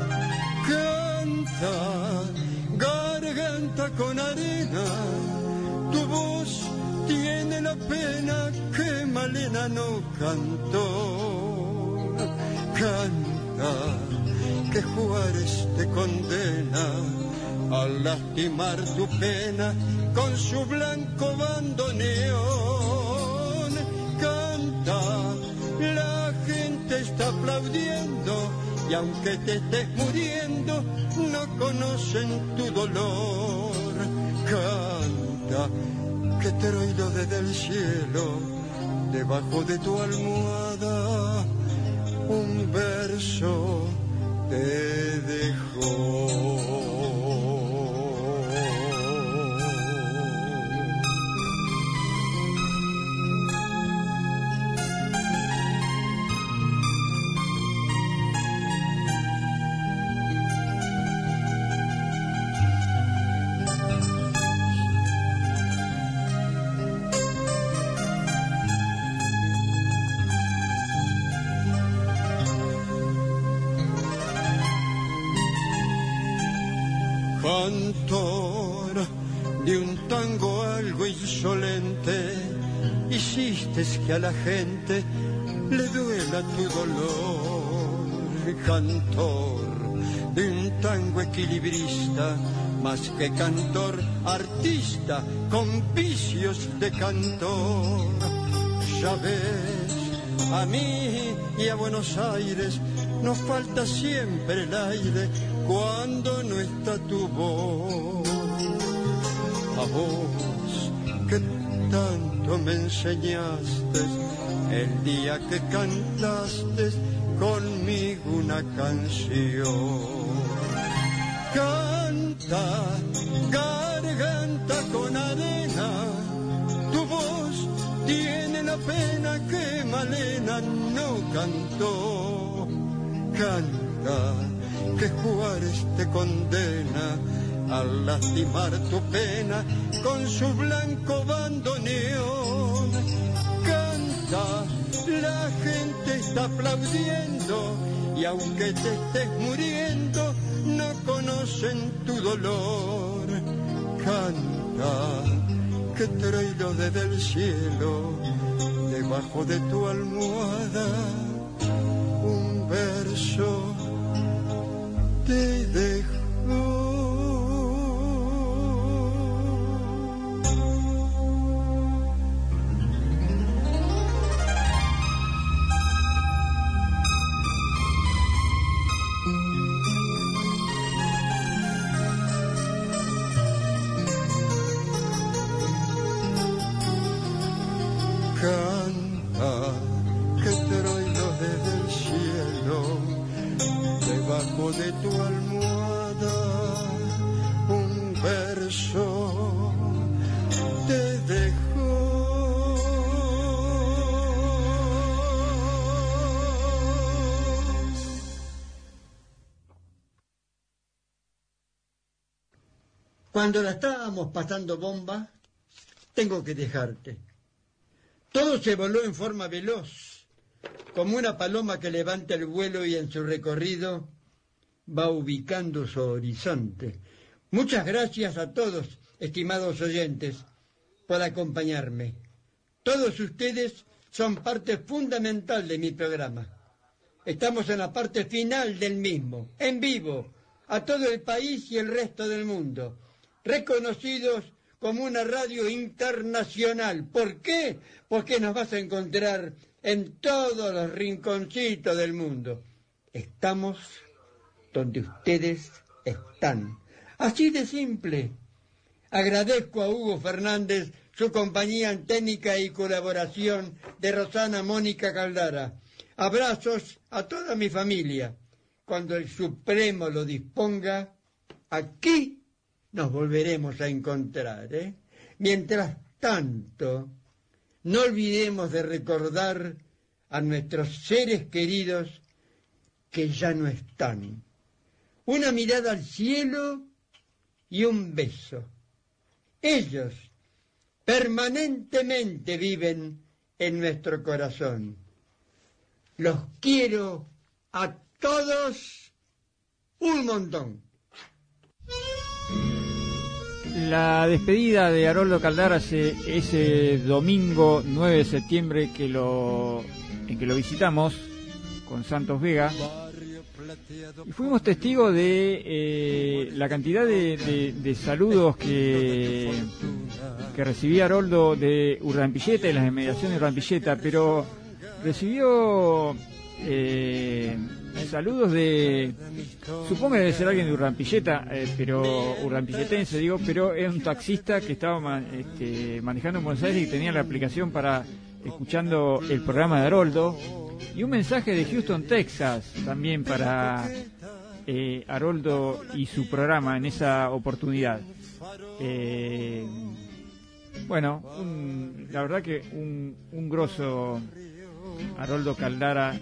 Canta, garganta con arena, tu voz tiene la pena que Malena no cantó. Canta, que Juárez te condena al lastimar tu pena con su blanco bandoneón. Canta, la gente está aplaudiendo y aunque te estés muriendo no conocen tu dolor. Canta, que troilo desde el cielo, debajo de tu almohada un verso te dejó. Cantor, de un tango algo insolente, hiciste que a la gente le duela tu dolor. Cantor de un tango equilibrista, más que cantor, artista con vicios de cantor. Ya ves, a mí y a Buenos Aires nos falta siempre el aire cuando no está tu voz. A vos que tanto me enseñaste el día que cantaste conmigo una canción. Canta, garganta con arena, tu voz tiene la pena que Malena no cantó. Canta, que Juárez te condena al lastimar tu pena con su blanco bandoneón. Canta, la gente está aplaudiendo y aunque te estés muriendo no conocen tu dolor. Canta, que traigo desde el cielo debajo de tu almohada un verso te dejo. Canta, que traigo desde el cielo debajo de tu almohada un verso te dejo. Cuando la estábamos pasando bomba, tengo que dejarte. Todo se voló en forma veloz, como una paloma que levanta el vuelo y en su recorrido va ubicando su horizonte. Muchas gracias a todos, estimados oyentes, por acompañarme. Todos ustedes son parte fundamental de mi programa. Estamos en la parte final del mismo, en vivo, a todo el país y el resto del mundo, reconocidos como una radio internacional. ¿Por qué? Porque nos vas a encontrar en todos los rinconcitos del mundo. Estamos donde ustedes están. Así de simple. Agradezco a Hugo Fernández su compañía en técnica y colaboración de Rosana Mónica Caldara. Abrazos a toda mi familia. Cuando el Supremo lo disponga, aquí nos volveremos a encontrar, ¿eh? Mientras tanto, no olvidemos de recordar a nuestros seres queridos que ya no están. Una mirada al cielo y un beso. Ellos permanentemente viven en nuestro corazón. Los quiero a todos un montón. La despedida de Haroldo Caldara ese, ese domingo nueve de septiembre que lo, en que lo visitamos con Santos Vega, y fuimos testigos de eh, la cantidad de, de, de saludos que, que recibía Haroldo de Urdampilleta y las inmediaciones de Urdampilleta, pero recibió eh, saludos de, supongo que debe ser alguien de Urdampilleta, eh, pero urdampilletense digo, pero es un taxista que estaba man, este, manejando en Buenos Aires y tenía la aplicación para escuchando el programa de Haroldo, y un mensaje de Houston, Texas, también para eh, Haroldo y su programa en esa oportunidad. Eh, bueno, un, la verdad que un, un grosso Haroldo Caldara,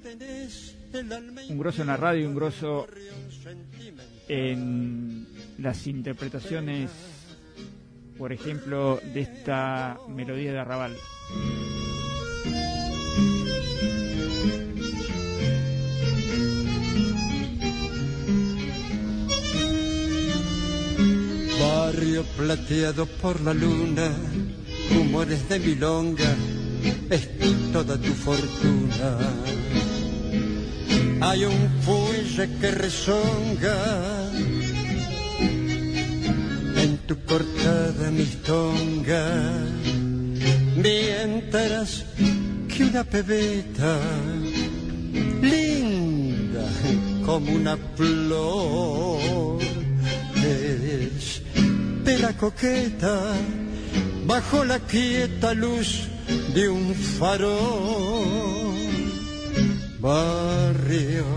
un grosso en la radio y un grosso en las interpretaciones, por ejemplo, de esta melodía de Arrabal. Barrio óleo plateado por la luna, humores de milonga, es toda tu fortuna. Hay un fuelle que rezonga en tu cortada mistonga, mientras que una pebeta linda como una flor es pera coqueta bajo la quieta luz de un farol. Barrio,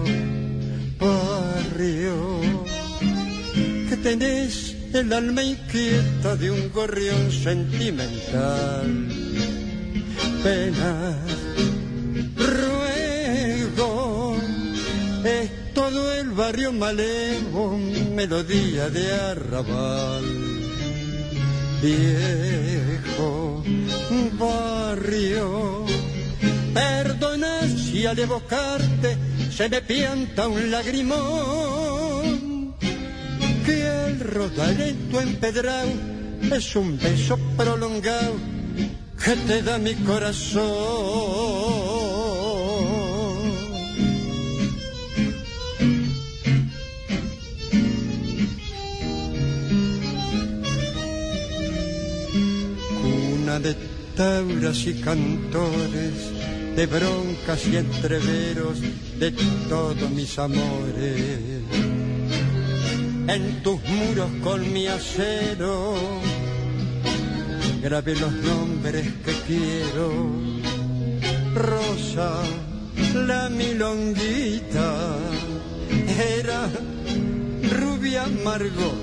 barrio, que tenés el alma inquieta de un gorrión sentimental. Pena, ruego, es todo el barrio malevo, melodía de arrabal. Viejo barrio, perdona si al evocarte se me pianta un lagrimón, que al rodar en tu empedrado es un beso prolongado que te da mi corazón. Cuna de tauras y cantores, de broncas y entreveros de todos mis amores. En tus muros con mi acero grabé los nombres que quiero. Rosa, la milonguita, era rubia Margot.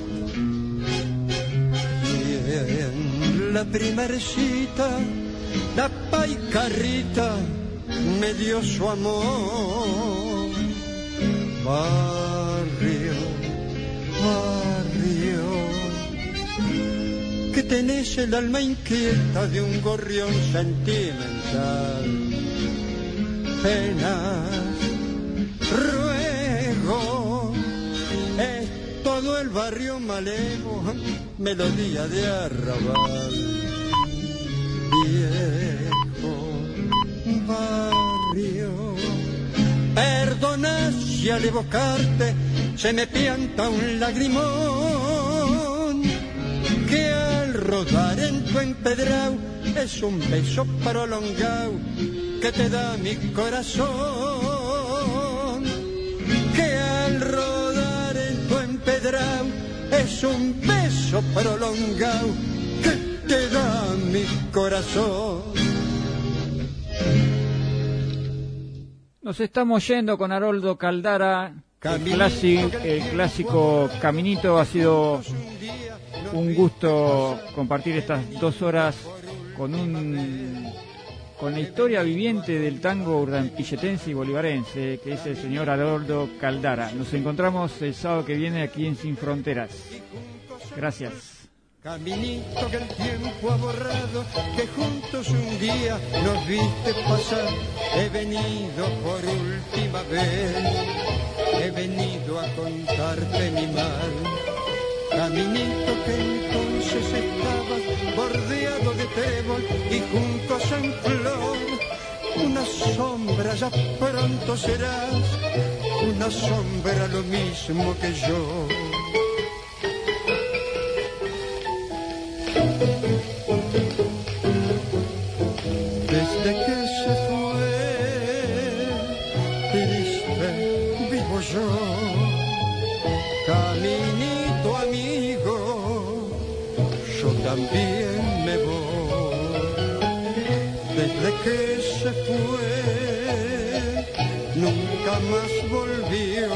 Y en la primera cita, la paicarrita me dio su amor. Barrio, barrio, que tenés el alma inquieta de un gorrión sentimental. Penas, ruego, es todo el barrio malevo, melodía de arrabal. Viejo barrio, perdona si al evocarte se me pianta un lagrimón, que al rodar en tu empedrado es un beso prolongado que te da mi corazón, que al rodar en tu empedrado es un beso prolongado que te da mi corazón. Nos estamos yendo con Haroldo Caldara. El clásico, el clásico Caminito. Ha sido un gusto compartir estas dos horas con un con la historia viviente del tango urdampilletense y bolivarense, que es el señor Haroldo Caldara. Nos encontramos el sábado que viene aquí en Sin Fronteras. Gracias. Caminito que el tiempo ha borrado, que juntos un día nos viste pasar. He venido por última vez, he venido a contarte mi mal. Caminito que entonces estabas bordeado de trébol y juncos en flor. Una sombra ya pronto serás, una sombra lo mismo que yo. Desde que se fue, triste vivo yo. Caminito amigo, yo también me voy. Desde que se fue, nunca más volvió.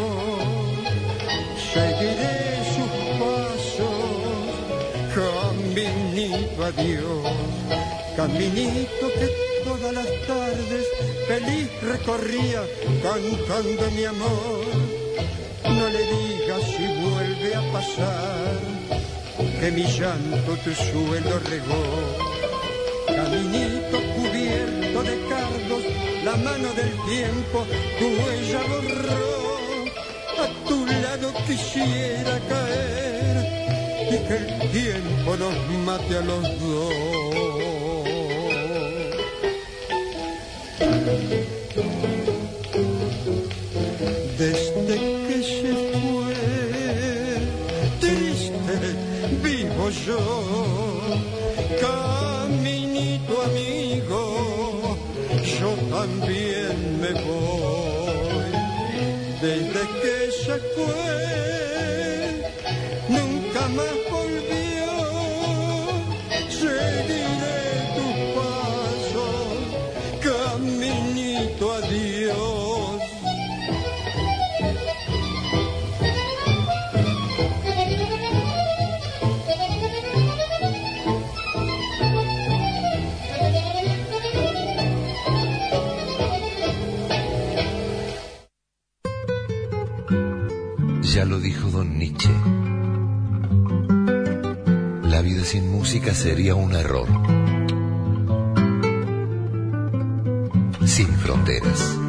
Seguiré sus pasos, caminito adiós. Caminito que todas las tardes feliz recorría cantando mi amor. No le digas si vuelve a pasar que mi llanto tu suelo regó. Caminito cubierto de cardos, la mano del tiempo tu huella borró. A tu lado quisiera caer, y que el tiempo nos mate a los dos. Desde que se fue, triste vivo yo, caminito amigo, yo también me voy. Desde que se fue, nunca más volvió, seguiré tus pasos, caminito adiós. Ya lo dijo don Nietzsche. La vida sin música sería un error. Sin fronteras.